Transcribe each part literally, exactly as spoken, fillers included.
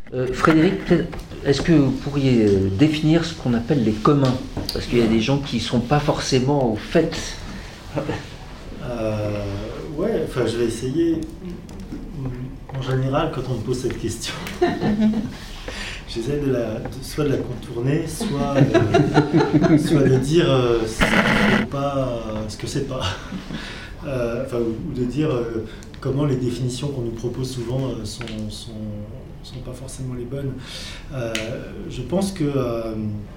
Euh, Frédéric, est-ce que vous pourriez définir ce qu'on appelle les communs? Parce qu'il y a des gens qui ne sont pas forcément au fait. Euh, ouais, enfin je vais essayer. En général, quand on me pose cette question, j'essaie de la, de, soit de la contourner, soit, euh, soit de dire euh, ce, pas, ce que c'est pas. Euh, enfin, ou de dire euh, comment les définitions qu'on nous propose souvent euh, sont, sont, sont pas forcément les bonnes. Euh, je pense que euh,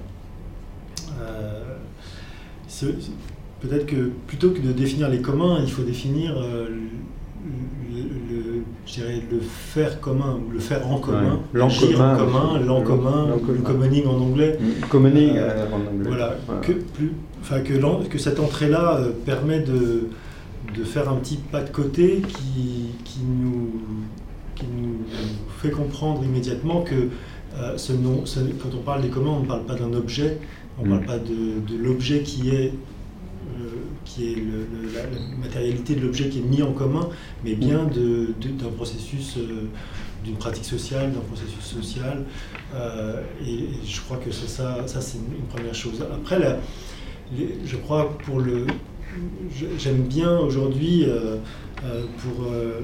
euh, c'est, peut-être que plutôt que de définir les communs, il faut définir euh, le, le, je dirais le faire commun ou le faire en commun, ouais. l'agir en commun, l'en commun, le commoning en anglais. Commoning euh, en anglais. Voilà, voilà. Que, plus, enfin, que, que cette entrée-là euh, permet de, de faire un petit pas de côté qui, qui, nous, qui nous fait comprendre immédiatement que euh, ce nom, ce, quand on parle des communs, on ne parle pas d'un objet, on ne mmh. parle pas de, de l'objet qui est Euh, qui est le, le, la, la matérialité de l'objet qui est mis en commun, mais bien de, de, d'un processus, euh, d'une pratique sociale, d'un processus social. Euh, et, et je crois que c'est ça, ça c'est une, une première chose. Après, la, les, je crois pour le, je, j'aime bien aujourd'hui euh, euh, pour euh,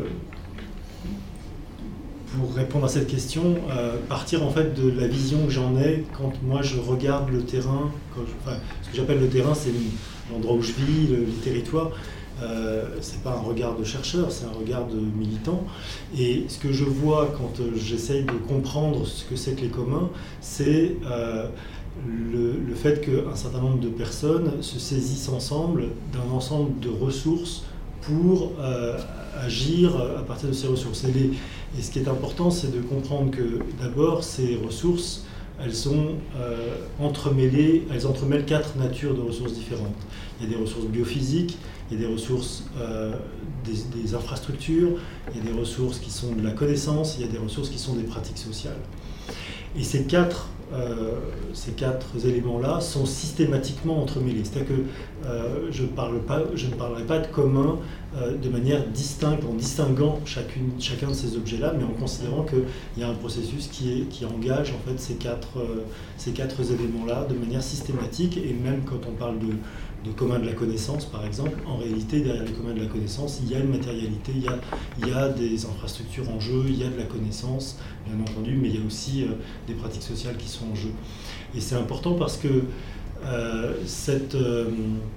pour répondre à cette question, euh, partir en fait de la vision que j'en ai quand moi je regarde le terrain. Quand je, enfin, ce que j'appelle le terrain, c'est l'endroit où je vis, le, les territoires. Euh, c'est pas un regard de chercheur, c'est un regard de militant. Et ce que je vois quand euh, j'essaye de comprendre ce que c'est que les communs, c'est euh, le, le fait qu'un certain nombre de personnes se saisissent ensemble d'un ensemble de ressources pour euh, agir à partir de ces ressources. Et, les, et ce qui est important, c'est de comprendre que d'abord, ces ressources, elles sont euh, entremêlées, elles entremêlent quatre natures de ressources différentes. Il y a des ressources biophysiques, il y a des ressources euh, des, des infrastructures, il y a des ressources qui sont de la connaissance, il y a des ressources qui sont des pratiques sociales. Et ces quatre, euh, ces quatre éléments-là sont systématiquement entremêlés. C'est-à-dire que euh, je, parle pas, je ne parlerai pas de commun euh, de manière distincte, en distinguant chacune, chacun de ces objets-là, mais en considérant qu'il y a un processus qui, est, qui engage en fait, ces, quatre, euh, ces quatre éléments-là de manière systématique. Et même quand on parle de, de commun de la connaissance, par exemple, en réalité, derrière les communs de la connaissance, il y a une matérialité, il y a, il y a des infrastructures en jeu, il y a de la connaissance, bien entendu, mais il y a aussi euh, des pratiques sociales qui sont en jeu. Et c'est important parce que euh, cette, euh,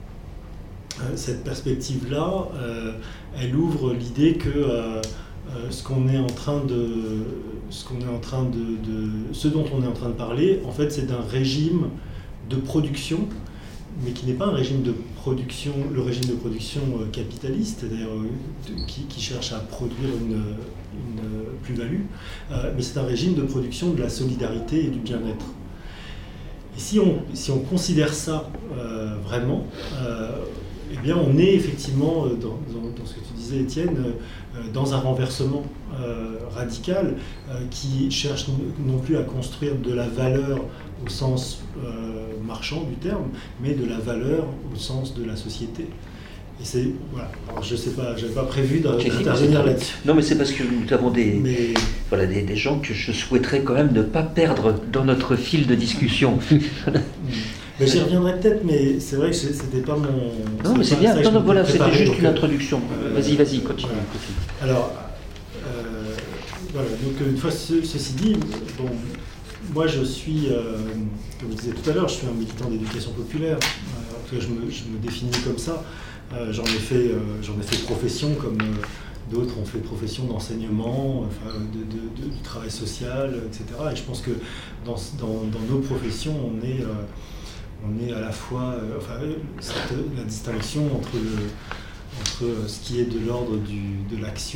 cette perspective-là, euh, elle ouvre l'idée que euh, euh, ce qu'on est en train de, ce qu'on est en train de, de, ce dont on est en train de parler, en fait, c'est d'un régime de production, mais qui n'est pas un régime de production, le régime de production capitaliste, d'ailleurs, qui, qui cherche à produire une, une plus-value, euh, mais c'est un régime de production de la solidarité et du bien-être. Et si on, si on considère ça euh, vraiment, euh, eh bien on est effectivement, dans, dans, dans ce que tu disais Étienne, euh, dans un renversement euh, radical euh, qui cherche non plus à construire de la valeur au sens euh, marchand du terme, mais de la valeur au sens de la société. Et c'est, voilà, alors je sais pas, j'avais pas prévu d'intervenir là-dessus. Non, mais c'est parce que nous avons des, mais... voilà, des, des gens que je souhaiterais quand même ne pas perdre dans notre fil de discussion. Mais j'y reviendrai peut-être, mais c'est vrai que c'était pas mon... Non, mais c'est bien, non, non, voilà, c'était juste une introduction. Euh, vas-y, vas-y, continue. Voilà. Alors, euh, voilà, donc une fois ce, ceci dit, bon, moi je suis, euh, comme je disais tout à l'heure, je suis un militant d'éducation populaire, euh, en tout cas je me, je me définis comme ça. Euh, j'en ai fait, euh, j'en ai fait profession comme euh, d'autres ont fait profession d'enseignement, enfin, de, de, de, du travail social, et cetera. Et je pense que dans, dans, dans nos professions, on est, euh, on est à la fois, euh, enfin, cette, la distinction entre, le, entre ce qui est de l'ordre du, de l'action,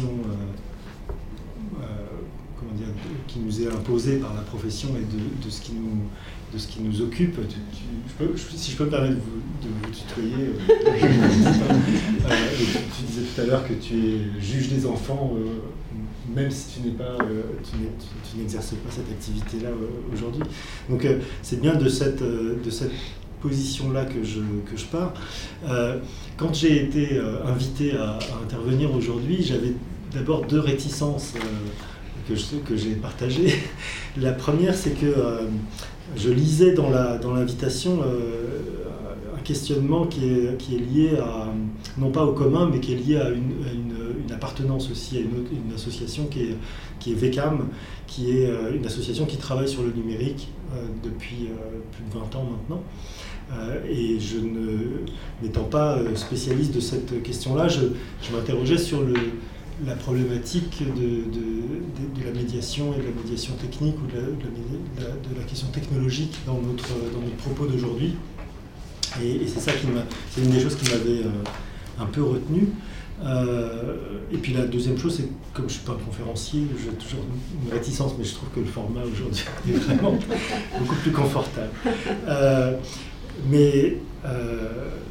euh, euh, comment dire, de, qui nous est imposée par la profession et de, de ce qui nous de ce qui nous occupe. Tu, tu, je peux, je, si je peux me permettre de vous, de vous tutoyer, euh, euh, tu disais tout à l'heure que tu es juge des enfants, euh, même si tu n'es pas, euh, tu, n'es, tu, tu n'exerces pas cette activité-là euh, aujourd'hui. Donc euh, c'est bien de cette, euh, de cette position-là que je, que je pars. Euh, quand j'ai été euh, invité à, à intervenir aujourd'hui, j'avais d'abord deux réticences. Euh, que, je, que j'ai partagées. La première, c'est que euh, je lisais dans, la, dans l'invitation euh, un questionnement qui est, qui est lié à, non pas au commun, mais qui est lié à une, à une, une appartenance aussi à une, autre, une association qui est, qui est V C A M, qui est euh, une association qui travaille sur le numérique euh, depuis euh, plus de vingt ans maintenant. Euh, et je ne, n'étant pas spécialiste de cette question-là, je, je m'interrogeais sur le, la problématique de, de, de, de la médiation et de la médiation technique ou de la, de la, de la question technologique dans notre, dans notre propos d'aujourd'hui. Et, et c'est ça qui m'a, c'est une des choses qui m'avait euh, un peu retenu. Euh, et puis la deuxième chose, c'est que comme je ne suis pas conférencier, j'ai toujours une réticence, mais je trouve que le format aujourd'hui est vraiment beaucoup plus confortable. Euh, mais euh,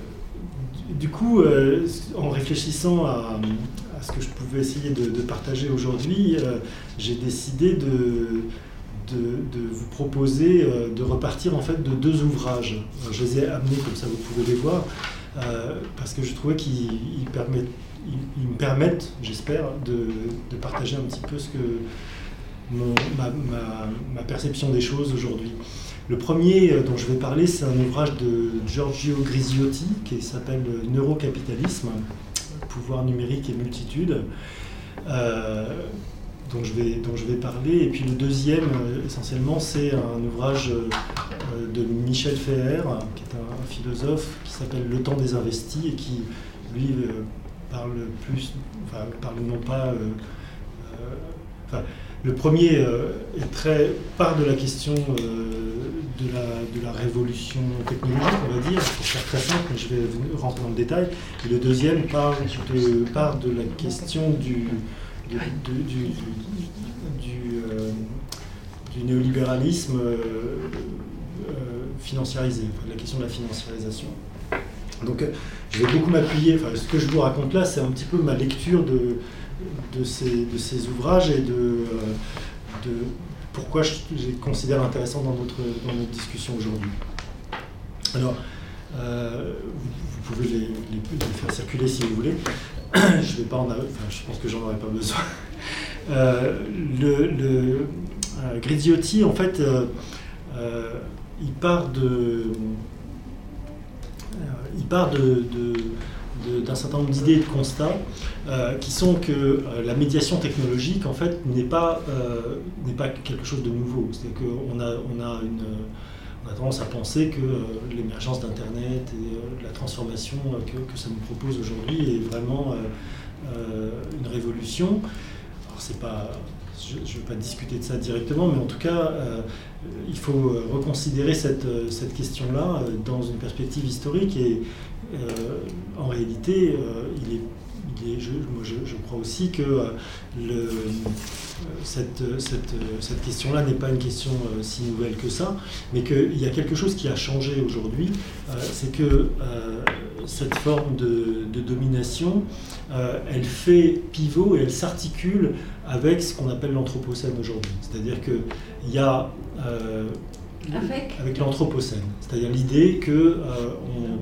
du, du coup, euh, en réfléchissant à, à ce que je pouvais essayer de, de partager aujourd'hui, euh, j'ai décidé de, de, de vous proposer euh, de repartir en fait de deux ouvrages. Alors, je les ai amenés comme ça, vous pouvez les voir, euh, parce que je trouvais qu'ils ils permettent Ils, ils me permettent, j'espère, de, de partager un petit peu ce que mon, ma, ma, ma perception des choses aujourd'hui. Le premier dont je vais parler, c'est un ouvrage de Giorgio Griziotti qui s'appelle Neurocapitalisme, pouvoir numérique et multitude, euh, dont, je vais, dont je vais parler. Et puis le deuxième, essentiellement, c'est un ouvrage de Michel Feher, qui est un, un philosophe, qui s'appelle Le temps des investis et qui, lui, parle plus, enfin, parle non pas. Euh, euh, enfin, le premier euh, est très, part de la question euh, de, la, de la révolution technologique, on va dire, pour faire très simple, mais je vais rentrer dans le détail. Et le deuxième parle de, part de la question du, de, de, du, du, du, euh, du néolibéralisme euh, euh, financiarisé, enfin, la question de la financiarisation. Donc, je vais beaucoup m'appuyer, enfin, ce que je vous raconte là, c'est un petit peu ma lecture de, de, ces, de ces ouvrages et de, de pourquoi je, je les considère intéressants dans notre, dans notre discussion aujourd'hui. Alors, euh, vous, vous pouvez les, les, les faire circuler si vous voulez. Je vais pas en, enfin, je pense que j'en aurai pas besoin. Euh, le, le euh, Griziotti, en fait, euh, euh, il part de... Il part de, de, de, d'un certain nombre d'idées et de constats euh, qui sont que euh, la médiation technologique, en fait, n'est pas, euh, n'est pas quelque chose de nouveau. C'est-à-dire qu'on a, on a, une, on a tendance à penser que euh, l'émergence d'Internet et euh, la transformation euh, que, que ça nous propose aujourd'hui est vraiment euh, euh, une révolution. Alors, c'est pas... Je ne veux pas discuter de ça directement, mais en tout cas, euh, il faut reconsidérer cette, cette question-là dans une perspective historique. Et euh, en réalité, euh, il est, il est, je, moi je, je crois aussi que le, cette, cette, cette question-là n'est pas une question euh, si nouvelle que ça, mais qu'il y a quelque chose qui a changé aujourd'hui. Euh, c'est que euh, cette forme de, de domination, euh, elle fait pivot et elle s'articule avec ce qu'on appelle l'anthropocène aujourd'hui. C'est-à-dire qu'il y a euh, avec, avec l'anthropocène, c'est-à-dire l'idée qu'on euh,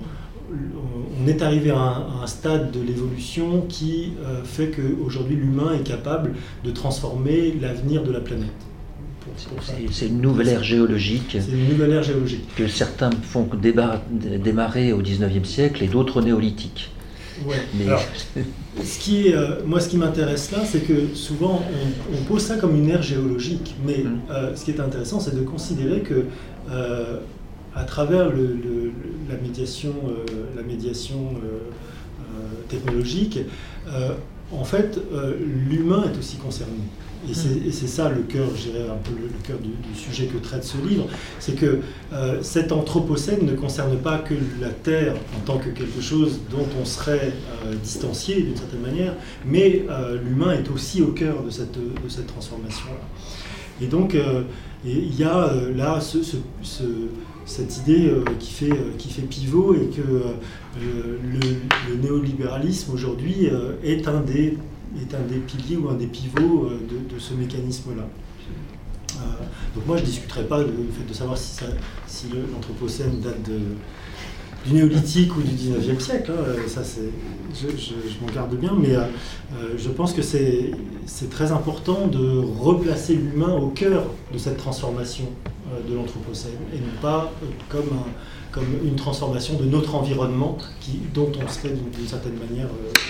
on est arrivé à un, à un stade de l'évolution qui euh, fait qu'aujourd'hui l'humain est capable de transformer l'avenir de la planète. C'est une nouvelle ère géologique. C'est une nouvelle ère géologique. Que certains font débar- démarrer au dix-neuvième siècle et d'autres au néolithique. Ouais. Mais... Alors, ce qui est, euh, moi, ce qui m'intéresse là, c'est que souvent on, on pose ça comme une ère géologique. Mais mmh. euh, ce qui est intéressant, c'est de considérer que euh, à travers le, le, la médiation, euh, la médiation euh, euh, technologique, euh, en fait, euh, l'humain est aussi concerné. Et c'est, et c'est ça le cœur, je dirais un peu le, le cœur du, du sujet que traite ce livre, c'est que euh, cet anthropocène ne concerne pas que la Terre en tant que quelque chose dont on serait euh, distancié d'une certaine manière, mais euh, l'humain est aussi au cœur de cette, de cette transformation-là. Et donc, euh, il y a euh, là ce, ce, ce, cette idée euh, qui, fait, euh, qui fait pivot et que euh, le, le néolibéralisme aujourd'hui euh, est un des est un des piliers ou un des pivots de, de ce mécanisme-là. Euh, donc moi, je ne discuterai pas du fait de savoir si, ça, si le, l'anthropocène date de, du néolithique ou du dix-neuvième siècle, hein, ça c'est, je, je, je m'en garde bien, mais euh, je pense que c'est, c'est très important de replacer l'humain au cœur de cette transformation euh, de l'Anthropocène, et non pas euh, comme, un, comme une transformation de notre environnement qui, dont on serait d'une, d'une certaine manière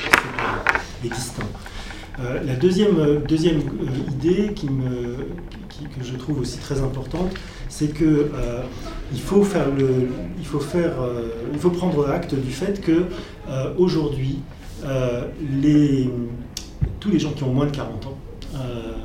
euh, distinct. Euh, la deuxième, euh, deuxième euh, idée qui me, qui, que je trouve aussi très importante, c'est que euh, il faut faire le, il faut faire, euh, il faut prendre acte du fait que euh, aujourd'hui, euh, les, tous les gens qui ont moins de quarante ans euh,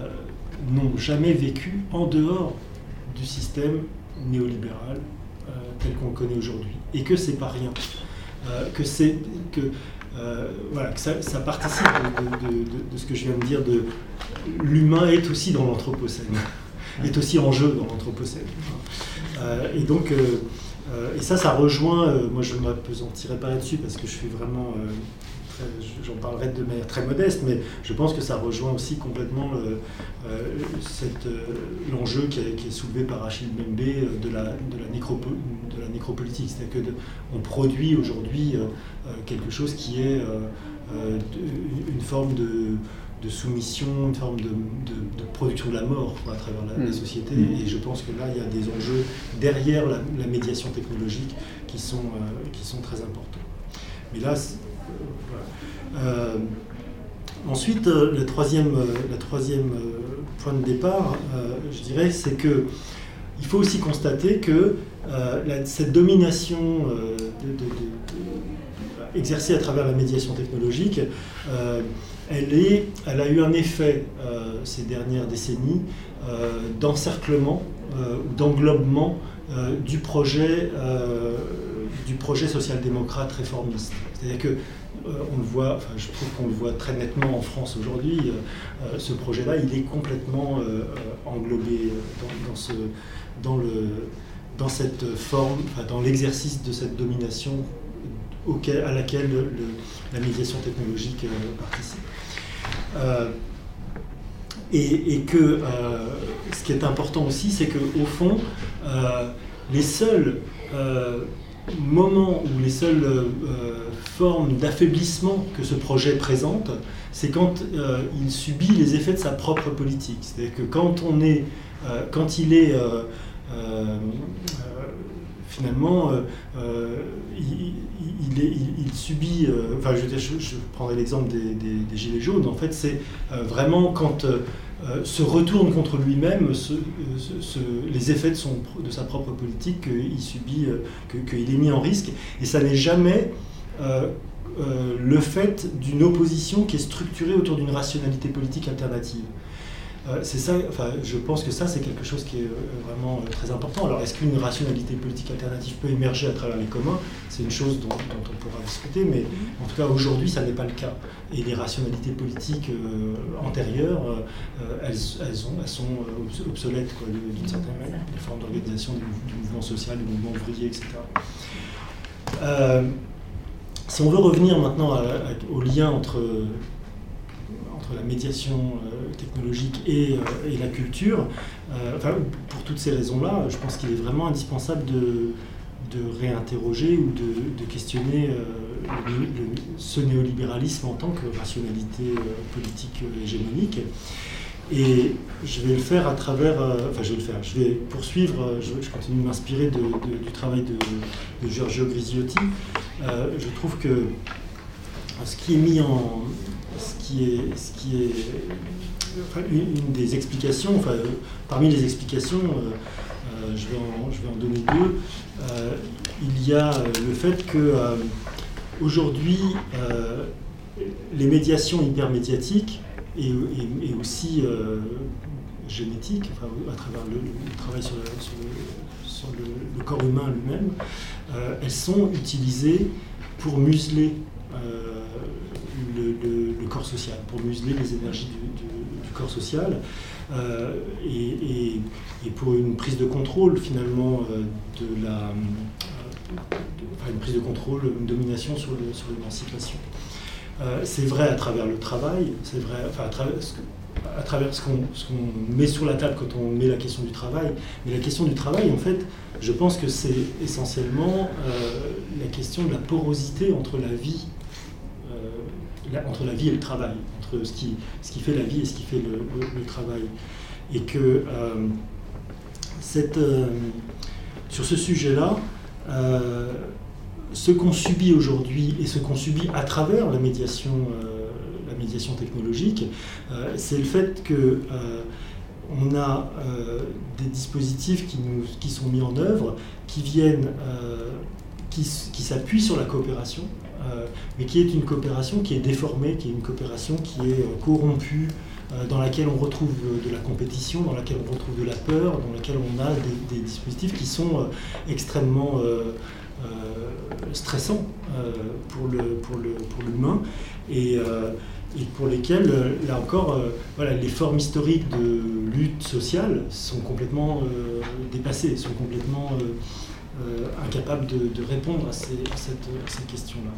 n'ont jamais vécu en dehors du système néolibéral euh, tel qu'on le connaît aujourd'hui, et que c'est pas rien, euh, que c'est que Euh, voilà, que ça, ça participe de, de, de, de ce que je viens de dire, de l'humain est aussi dans l'Anthropocène, est aussi en jeu dans l'Anthropocène. Euh, et donc, euh, euh, et ça, ça rejoint, euh, moi je ne m'appesantirai pas là-dessus parce que je suis vraiment, euh, très, j'en parlerai de manière très modeste, mais je pense que ça rejoint aussi complètement le, euh, cette, euh, l'enjeu qui, est, qui est soulevé par Achille Mbembe de la, de la, nécropo, de la nécropolitique. C'est-à-dire qu'on produit aujourd'hui euh, quelque chose qui est euh, euh, une forme de, de soumission, une forme de, de, de production de la mort quoi, à travers la, la société. Et je pense que là, il y a des enjeux derrière la, la médiation technologique qui sont, euh, qui sont très importants. Mais là, euh, voilà. Euh, ensuite, euh, le troisième, euh, le troisième euh, point de départ, euh, je dirais, c'est que il faut aussi constater que euh, la, cette domination euh, de, de, de, de, exercée à travers la médiation technologique, euh, elle, est, elle a eu un effet euh, ces dernières décennies euh, d'encerclement euh, ou d'englobement euh, du projet, euh, du projet social-démocrate réformiste. C'est-à-dire que euh, on le voit, enfin, je trouve qu'on le voit très nettement en France aujourd'hui. Euh, ce projet-là, il est complètement euh, englobé dans, dans ce Dans, le, dans cette forme, enfin, dans l'exercice de cette domination auquel, à laquelle le, le, la médiation technologique euh, participe. Euh, et, et que euh, ce qui est important aussi, c'est qu'au fond, euh, les seuls euh, moments ou les seules euh, formes d'affaiblissement que ce projet présente, c'est quand euh, il subit les effets de sa propre politique. C'est-à-dire que quand on est, euh, quand il est euh, Euh, euh, finalement, euh, euh, il, il, est, il, il subit, euh, enfin je, je, je prendrai l'exemple des, des, des Gilets jaunes, en fait c'est euh, vraiment quand euh, se retourne contre lui-même ce, ce, ce, les effets de, son, de sa propre politique qu'il subit, euh, que, qu'il est mis en risque, et ça n'est jamais euh, euh, le fait d'une opposition qui est structurée autour d'une rationalité politique alternative. C'est ça, enfin, je pense que ça, c'est quelque chose qui est vraiment très important. Alors, est-ce qu'une rationalité politique alternative peut émerger à travers les communs? C'est une chose dont, dont on pourra discuter, mais en tout cas, aujourd'hui, ça n'est pas le cas. Et les rationalités politiques euh, antérieures, euh, elles, elles, ont, elles sont obsolètes, quoi, d'une certaine manière, les formes d'organisation du, du mouvement social, du mouvement ouvrier, et cetera. Euh, si on veut revenir maintenant à, à, au lien entre... entre la médiation euh, technologique et, euh, et la culture, euh, enfin, pour toutes ces raisons-là, je pense qu'il est vraiment indispensable de, de réinterroger ou de, de questionner euh, le, le, ce néolibéralisme en tant que rationalité euh, politique euh, hégémonique. Et je vais le faire à travers, euh, enfin je vais le faire, je vais poursuivre, euh, je, je continue de m'inspirer de, de, du travail de, de Giorgio Griziotti. Euh, je trouve que ce qui est mis en... Ce qui est, ce qui est enfin, une, une des explications, enfin, parmi les explications, euh, euh, je, vais en, je vais en donner deux. Euh, il y a le fait que euh, aujourd'hui, euh, les médiations hypermédiatiques et, et, et aussi euh, génétiques, enfin, à travers le, le travail sur, la, sur, le, sur le, le corps humain lui-même, euh, elles sont utilisées pour museler euh, Le, le, le corps social, pour museler les énergies du, du, du corps social euh, et, et, et pour une prise de contrôle finalement euh, de la euh, de, enfin, une prise de contrôle, une domination sur, le, sur l'émancipation. Euh, c'est vrai à travers le travail, c'est vrai enfin, à travers, à travers ce qu'on, ce qu'on met sur la table quand on met la question du travail. Mais la question du travail, en fait, je pense que c'est essentiellement euh, la question de la porosité entre la vie, euh, la, entre la vie et le travail, entre ce qui, ce qui fait la vie et ce qui fait le, le, le travail. Et que euh, cette, euh, sur ce sujet-là, euh, ce qu'on subit aujourd'hui et ce qu'on subit à travers la médiation, euh, la médiation technologique, euh, c'est le fait que euh, on a euh, des dispositifs qui, nous, qui sont mis en œuvre, qui viennent, euh, qui, qui s'appuient sur la coopération, euh, mais qui est une coopération qui est déformée, qui est une coopération qui est euh, corrompue, euh, dans laquelle on retrouve de la compétition, dans laquelle on retrouve de la peur, dans laquelle on a des, des dispositifs qui sont euh, extrêmement euh, euh, stressants euh, pour, le, pour, le, pour l'humain. Et, euh, et pour lesquels, là encore, euh, voilà, les formes historiques de lutte sociale sont complètement euh, dépassées, sont complètement euh, euh, incapables de, de répondre à ces, à cette, à ces questions-là.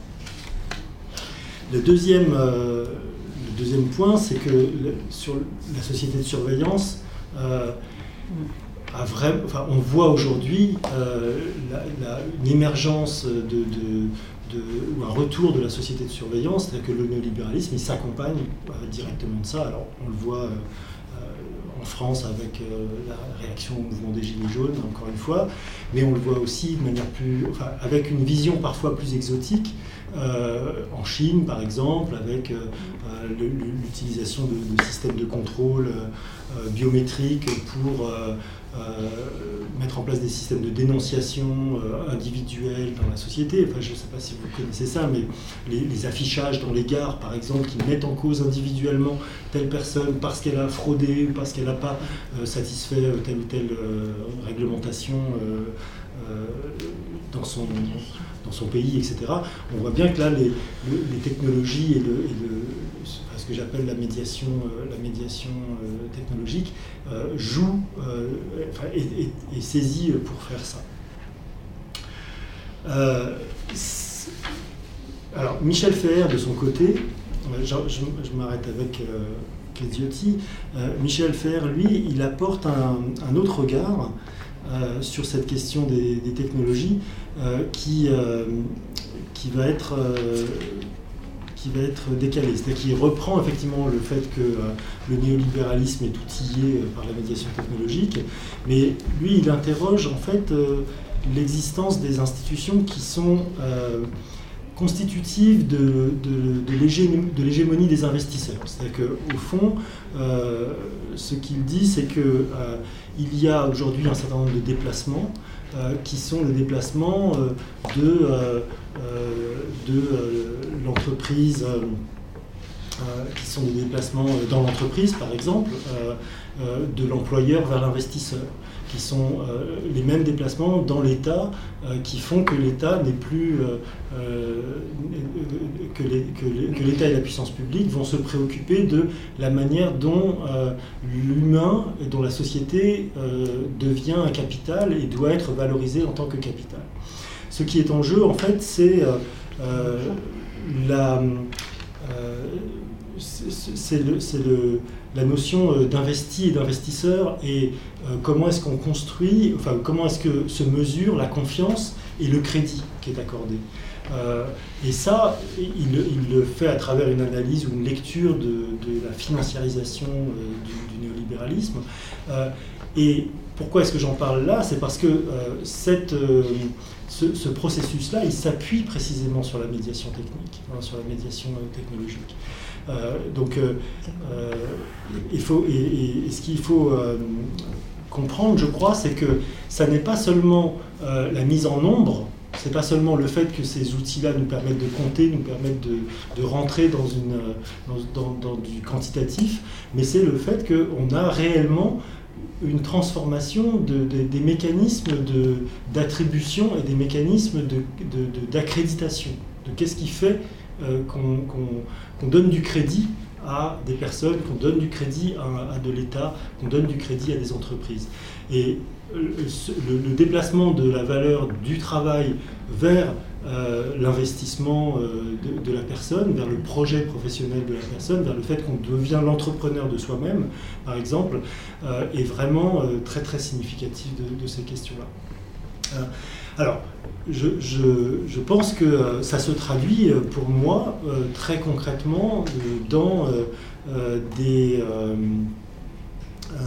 Le deuxième, euh, le deuxième point, c'est que le, sur la société de surveillance, euh, a vrai, enfin, on voit aujourd'hui euh, la, la, une émergence de, de De, ou un retour de la société de surveillance, c'est-à-dire que le néolibéralisme, il s'accompagne euh, directement de ça. Alors, on le voit euh, en France avec euh, la réaction au mouvement des Gilets jaunes, encore une fois, mais on le voit aussi de manière plus, enfin, avec une vision parfois plus exotique, euh, en Chine, par exemple, avec euh, le, l'utilisation de, de systèmes de contrôle euh, biométriques pour euh, Euh, mettre en place des systèmes de dénonciation euh, individuelle dans la société. Enfin, je ne sais pas si vous connaissez ça, mais les, les affichages dans les gares, par exemple, qui mettent en cause individuellement telle personne parce qu'elle a fraudé ou parce qu'elle n'a pas euh, satisfait euh, telle ou telle euh, réglementation euh, euh, dans, son, dans son pays, et cetera. On voit bien que là, les, les technologies et le, et le ce que j'appelle la médiation, euh, la médiation euh, technologique, euh, joue euh, enfin, et, et, et saisit pour faire ça. Euh, alors, Michel Feher, de son côté, je, je, je m'arrête avec euh, Cheziotti, euh, Michel Feher, lui, il apporte un, un autre regard euh, sur cette question des, des technologies euh, qui, euh, qui va être... Euh, qui va être décalé, c'est-à-dire qu'il reprend effectivement le fait que euh, le néolibéralisme est outillé euh, par la médiation technologique, mais lui, il interroge en fait euh, l'existence des institutions qui sont euh, constitutives de, de, de, l'hégémonie, de l'hégémonie des investisseurs. C'est-à-dire qu'au fond, euh, ce qu'il dit, c'est qu'il euh, y a aujourd'hui un certain nombre de déplacements euh, qui sont les déplacements euh, de... Euh, de euh, l'entreprise, euh, euh, qui sont des déplacements dans l'entreprise, par exemple, euh, euh, de l'employeur vers l'investisseur, qui sont euh, les mêmes déplacements dans l'État, euh, qui font que l'État n'est plus euh, euh, que, les, que, les, que l'État et la puissance publique vont se préoccuper de la manière dont euh, l'humain et dont la société euh, devient un capital et doit être valorisé en tant que capital. Ce qui est en jeu, en fait, c'est euh, euh, la, euh, c'est, c'est le, c'est le, la notion d'investi et d'investisseur et euh, comment est-ce qu'on construit, enfin comment est-ce que se mesure la confiance et le crédit qui est accordé. Euh, et ça, il, il le fait à travers une analyse ou une lecture de, de la financiarisation euh, du, du néolibéralisme. Euh, et pourquoi est-ce que j'en parle là ? C'est parce que euh, cette... Euh, Ce, ce processus-là, il s'appuie précisément sur la médiation technique, hein, sur la médiation euh, technologique. Euh, donc, euh, euh, il faut, et, et, et ce qu'il faut euh, comprendre, je crois, c'est que ça n'est pas seulement euh, la mise en nombre, c'est pas seulement le fait que ces outils-là nous permettent de compter, nous permettent de, de rentrer dans, une, dans, dans, dans du quantitatif, mais c'est le fait qu'on a réellement une transformation de, de, des mécanismes de, d'attribution et des mécanismes de, de, de, d'accréditation. De qu'est-ce qui fait euh, qu'on, qu'on, qu'on donne du crédit à des personnes, qu'on donne du crédit à, à de l'État, qu'on donne du crédit à des entreprises. Et le, le déplacement de la valeur du travail vers euh, l'investissement euh, de, de la personne, vers le projet professionnel de la personne, vers le fait qu'on devient l'entrepreneur de soi-même, par exemple, euh, est vraiment euh, très très significatif de, de ces questions-là. Euh, alors, je, je, je pense que euh, ça se traduit euh, pour moi euh, très concrètement euh, dans euh, euh, des... Euh, euh,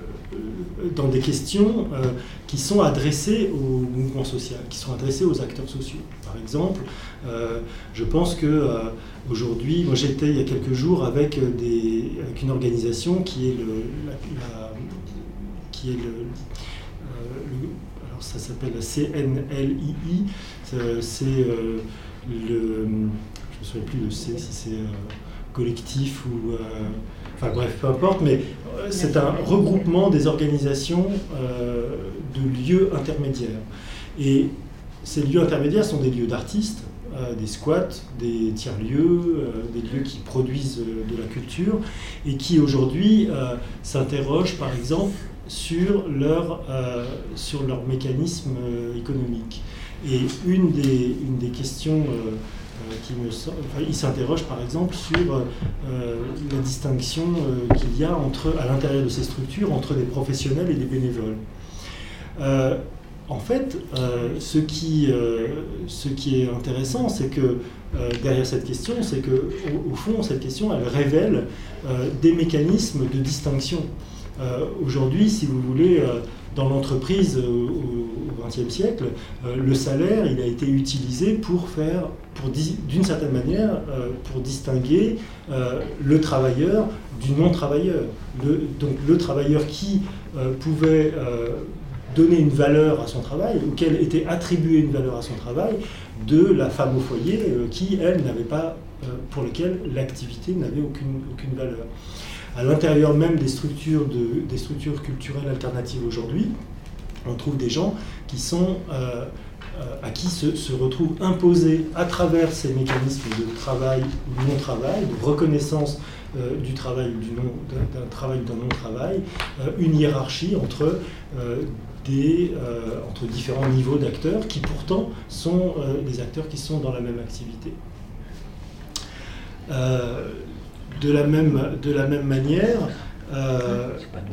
dans des questions euh, qui sont adressées au mouvement social, qui sont adressées aux acteurs sociaux. Par exemple, euh, je pense que euh, aujourd'hui, moi j'étais il y a quelques jours avec, des, avec une organisation qui est le, la, la, qui est le, euh, le alors ça s'appelle la C N L I I, c'est euh, le, je ne me souviens plus de C, si c'est euh, collectif ou euh, enfin bref, peu importe, mais c'est un regroupement des organisations euh, de lieux intermédiaires. Et ces lieux intermédiaires sont des lieux d'artistes, euh, des squats, des tiers-lieux, euh, des lieux qui produisent euh, de la culture et qui aujourd'hui euh, s'interrogent par exemple sur leur, euh, sur leur mécanisme euh, économique. Et une des, une des questions euh, Qui me, enfin, il s'interroge par exemple sur euh, la distinction euh, qu'il y a entre, à l'intérieur de ces structures entre des professionnels et des bénévoles. Euh, en fait, euh, ce, qui, euh, ce qui est intéressant, c'est que euh, derrière cette question, c'est que au, au fond, cette question, elle révèle euh, des mécanismes de distinction. Euh, aujourd'hui, si vous voulez, euh, dans l'entreprise euh, au vingtième siècle, euh, le salaire, il a été utilisé pour faire, pour d'une certaine manière, euh, pour distinguer euh, le travailleur du non-travailleur. Le, donc le travailleur qui euh, pouvait euh, donner une valeur à son travail, auquel était attribuée une valeur à son travail, de la femme au foyer euh, qui, elle, n'avait pas, euh, pour laquelle l'activité n'avait aucune, aucune valeur. À l'intérieur même des structures, de, des structures culturelles alternatives aujourd'hui, on trouve des gens qui sont, euh, à qui se, se retrouvent imposés à travers ces mécanismes de travail ou de non-travail, de reconnaissance euh, du travail ou du non, d'un, d'un travail ou d'un non-travail, euh, une hiérarchie entre, euh, des, euh, entre différents niveaux d'acteurs qui pourtant sont euh, des acteurs qui sont dans la même activité. Euh, De la même, de la même manière, euh,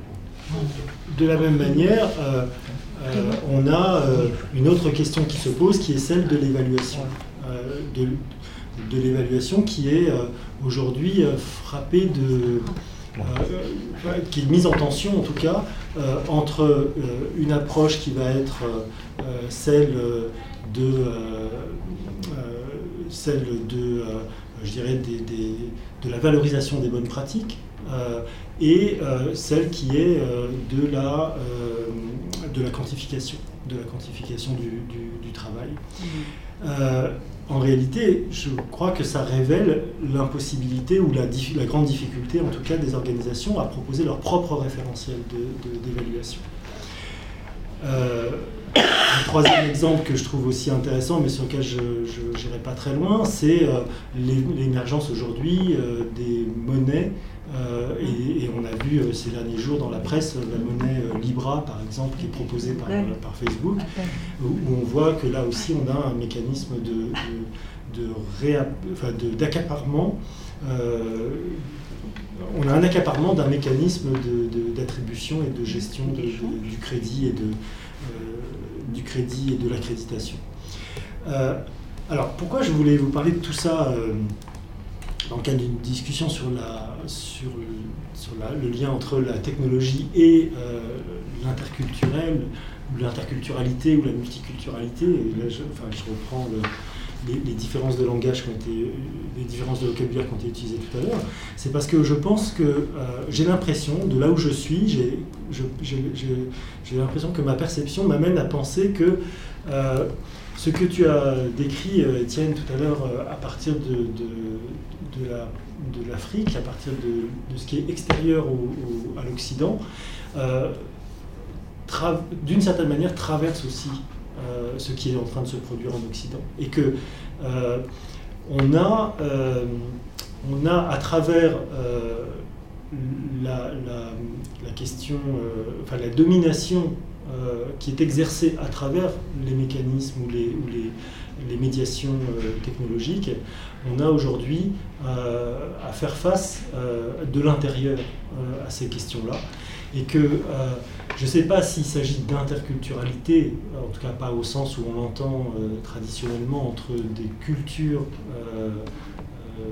de la même manière, euh, euh, on a euh, une autre question qui se pose, qui est celle de l'évaluation, euh, de, de l'évaluation qui est euh, aujourd'hui euh, frappée de, euh, qui est mise en tension en tout cas euh, entre euh, une approche qui va être euh, celle de, euh, euh, celle de euh, je dirais, des, des, de la valorisation des bonnes pratiques euh, et euh, celle qui est euh, de, la, euh, de la quantification, de la quantification du, du, du travail. Mmh. Euh, en réalité, je crois que ça révèle l'impossibilité ou la, la grande difficulté, en tout cas, des organisations à proposer leur propre référentiel de, de, d'évaluation. Euh, Un troisième exemple que je trouve aussi intéressant, mais sur lequel je n'irai pas très loin, c'est euh, l'émergence aujourd'hui euh, des monnaies. Euh, et, et on a vu euh, ces derniers jours dans la presse la monnaie euh, Libra, par exemple, qui est proposée par, euh, par Facebook, où, où on voit que là aussi on a un mécanisme de, de, de réa, enfin de, d'accaparement. Euh, on a un accaparement d'un mécanisme de, de, d'attribution et de gestion de, de, du crédit et de euh, du crédit et de l'accréditation. Euh, alors, pourquoi je voulais vous parler de tout ça euh, dans le cadre d'une discussion sur, la, sur, le, sur la, le lien entre la technologie et euh, l'interculturel, ou l'interculturalité, ou la multiculturalité. Et là, je, enfin, je reprends le, les, les différences de langage qui ont été, les différences de vocabulaire qui ont été utilisées tout à l'heure. C'est parce que je pense que euh, j'ai l'impression, de là où je suis, j'ai, je, j'ai, j'ai, j'ai l'impression que ma perception m'amène à penser que euh, ce que tu as décrit, euh, Étienne, tout à l'heure, euh, à partir de, de, de, la, de l'Afrique, à partir de, de ce qui est extérieur au, au, à l'Occident, euh, tra- d'une certaine manière traverse aussi euh, ce qui est en train de se produire en Occident. Et que euh, on a, euh, on a à travers euh, la, la, la question, euh, enfin la domination euh, qui est exercée à travers les mécanismes ou les, ou les, les médiations euh, technologiques, on a aujourd'hui euh, à faire face euh, de l'intérieur euh, à ces questions-là. Et que euh, je ne sais pas s'il s'agit d'interculturalité, en tout cas pas au sens où on l'entend euh, traditionnellement entre des cultures, euh, euh,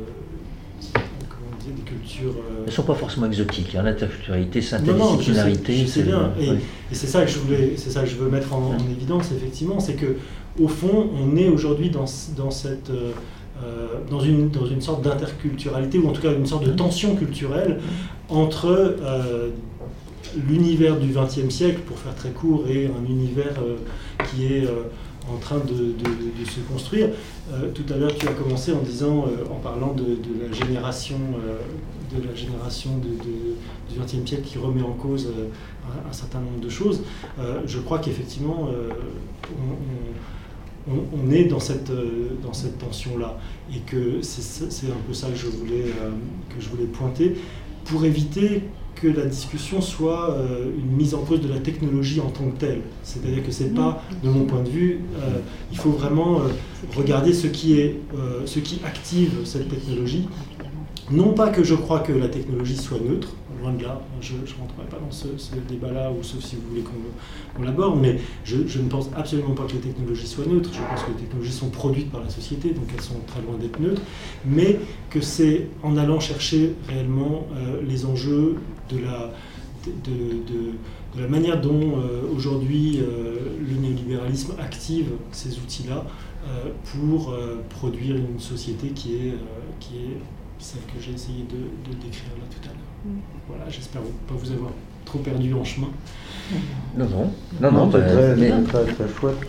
comment on dit, des cultures... Euh... Elles ne sont pas forcément exotiques, hein. L'interculturalité, c'est Non, non, interdisciplinarité. je sais, je sais bien, et, oui. et c'est ça que je voulais, c'est ça que je veux mettre en, en évidence, effectivement, c'est que au fond, on est aujourd'hui dans, dans cette... Euh, Euh, dans, une, dans une sorte d'interculturalité, ou en tout cas une sorte de tension culturelle entre euh, l'univers du vingtième siècle, pour faire très court, et un univers euh, qui est euh, en train de, de, de se construire. Euh, tout à l'heure, tu as commencé en disant, euh, en parlant de, de la génération, euh, de la génération de, de, du vingtième siècle qui remet en cause euh, un, un certain nombre de choses. Euh, je crois qu'effectivement, euh, on, on On, on est dans cette, euh, dans cette tension-là, et que c'est un peu ça que je, voulais, euh, que je voulais pointer, pour éviter que la discussion soit euh, une mise en cause de la technologie en tant que telle. C'est-à-dire que c'est pas, de mon point de vue, euh, il faut vraiment euh, regarder ce qui, est, euh, ce qui active cette technologie. Non pas que je crois que la technologie soit neutre, loin de là, je ne rentrerai pas dans ce, ce débat-là, ou sauf si vous voulez qu'on qu'on l'aborde, mais je, je ne pense absolument pas que les technologies soient neutres. Je pense que les technologies sont produites par la société, donc elles sont très loin d'être neutres, mais que c'est en allant chercher réellement euh, les enjeux de la, de, de, de la manière dont euh, aujourd'hui euh, le néolibéralisme active ces outils-là euh, pour euh, produire une société qui est, euh, qui est celle que j'ai essayé de, de décrire là tout à l'heure. Mmh. Voilà, j'espère pas vous avoir trop perdu en chemin. Non, non, non, non, non bah, c'est très, mais... très, très chouette.